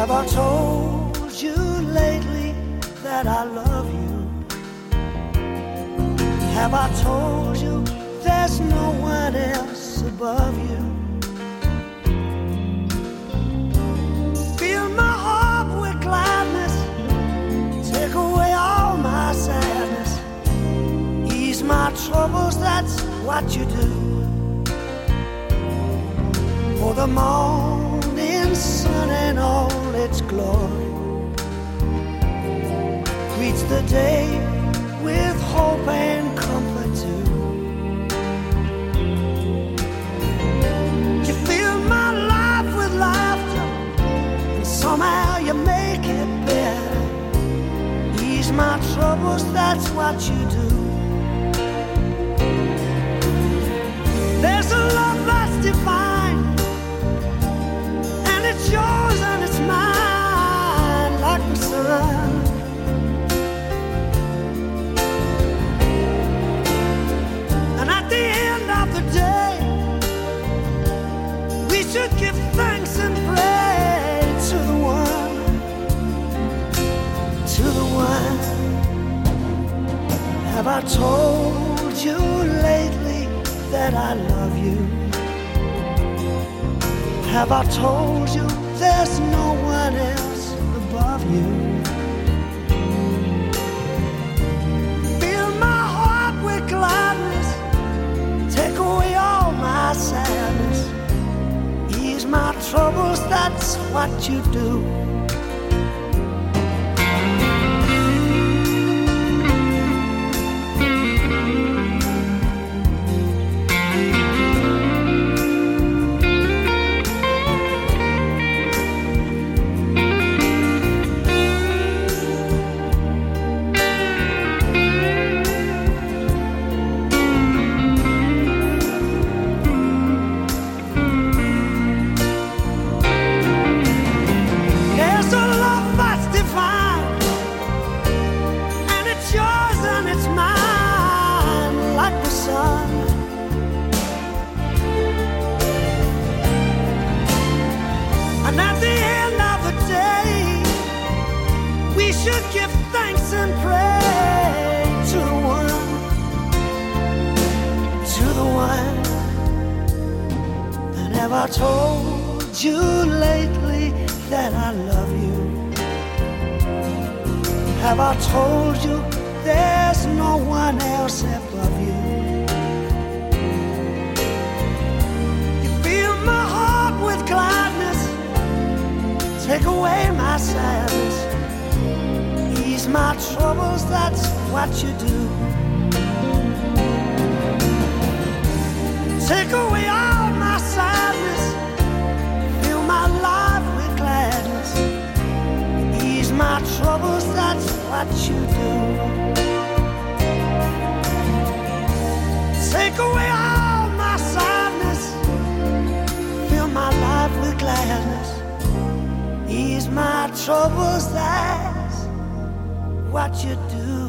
Have I told you lately that I love you? Have I told you there's no one else above you? Fill my heart with gladness, take away all my sadness, ease my troubles, that's what you do. For the morning sun and all its glory greets the day with hope and comfort too. You fill my life with laughter, and somehow you make it better. Ease my troubles, that's what you do. There's a love that's divine, and it's yours and it's mine like the sun. Should give thanks and pray to the one, to the one. Have I told you lately that I love you? Have I told you there's no one else above you? Fill my heart with gladness, take away all my sadness, my troubles, that's what you do. Should give thanks and pray to the one, to the one. And have I told you lately that I love you? Have I told you there's no one else above you? You fill my heart with gladness, take away my sadness, my troubles, that's what you do. Take away all my sadness, fill my life with gladness, ease my troubles, that's what you do. Take away all my sadness, fill my life with gladness, ease my troubles, that's what you do.